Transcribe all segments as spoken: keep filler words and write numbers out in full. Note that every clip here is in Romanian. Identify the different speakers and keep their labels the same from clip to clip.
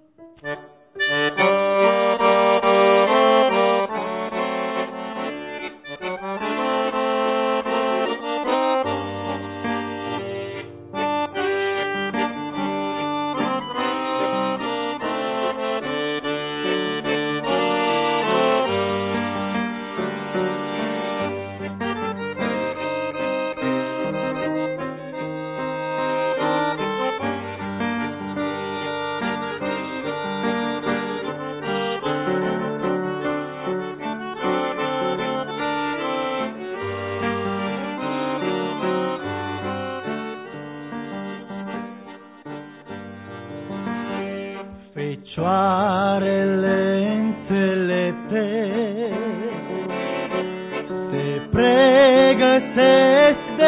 Speaker 1: Fecioarele înțelepte se pregătesc de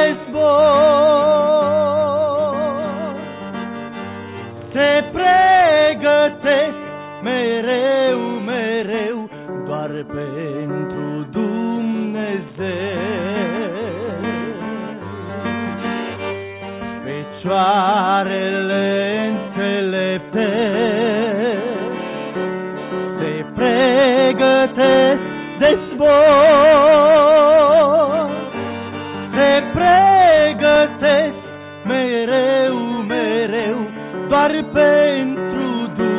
Speaker 1: zbor, se pregătesc mereu, mereu, doar pentru Dumnezeu. Fecioarele înțelepte se pregătesc de zbor, se pregătesc mereu, mereu, doar pentru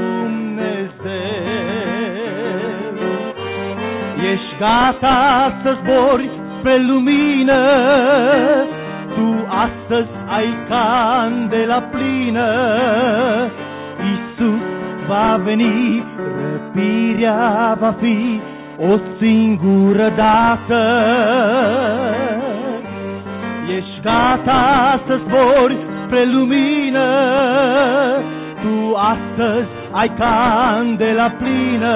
Speaker 1: Dumnezeu. Ești gata să zbori spre lumină, tu astăzi ai candela plină. Iisus va veni, răpirea va fi o singură dată. Ești gata să zbori spre lumină, tu astăzi ai candela plină.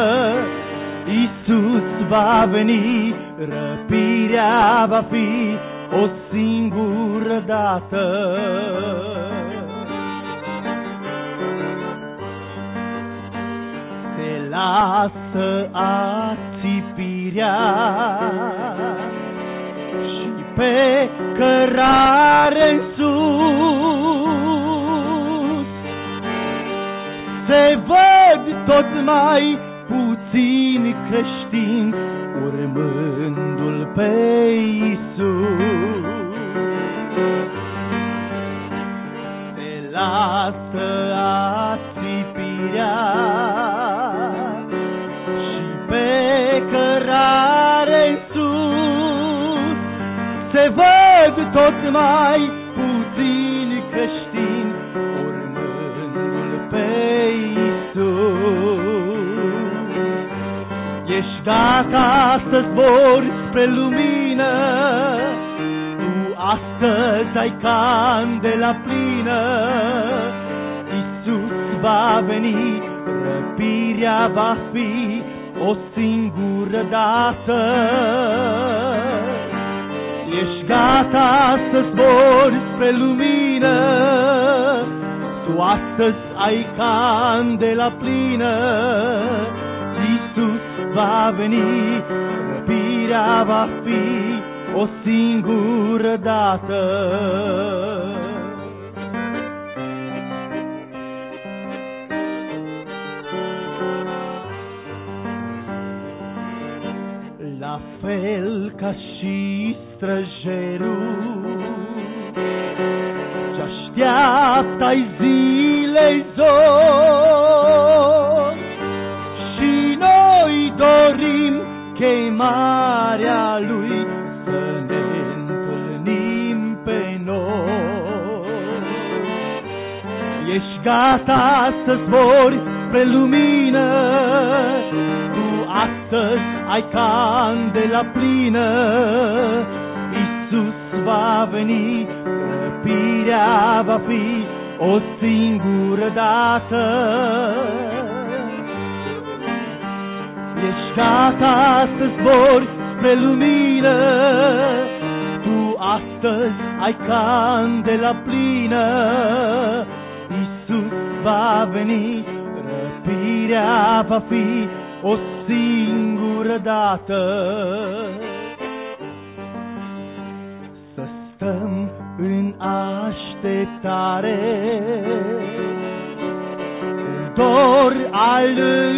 Speaker 1: Iisus va veni, răpirea va fi o singură dată. Se lasă ațipirea și pe cărare în sus se văd tot mai puțini creștini urmându-L pe Iisus. Se lasă ațipirea și pe cărare în sus se văd tot mai puțini creștini urmându-L pe Iisus. Ești gata să zbori spre lumină, tu astăzi ai candela plină. Iisus va veni, răpirea va fi o singură dată. Ești gata să zbori spre lumină, tu astăzi ai candela plină. Iisus va veni, răpirea va fi o singură dată. La fel ca și străjerul ce-așteaptă-ai zilei zor, și noi dorim chemarea Lui să ne întâlnim pe noi. Ești gata să zbori spre lumină, tu astăzi ai candela plină. Iisus va veni, răpirea va fi o singură dată. Ești gata să zbori spre lumină, tu astăzi ai candela plină. Iisus va veni, răpirea va fi o singură dată. Să stăm în așteptare, în dor al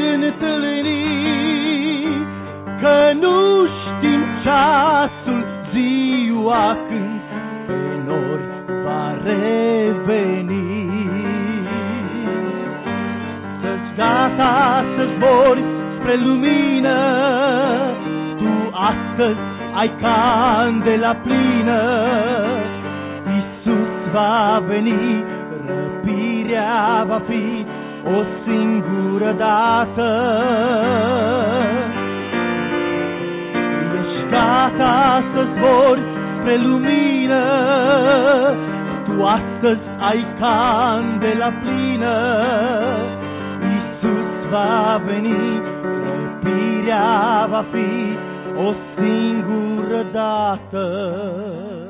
Speaker 1: întâlnirii, că nu știm ceasul, ziua când pe nori va reveni. Să-ți gata să zbori spre lumină, tu astăzi ai candela plină. Iisus va veni, răpirea va fi o singură dată. Ești gata să zbori spre lumină, tu astăzi ai candela plină. Iisus va veni, răpirea va fi o singură dată.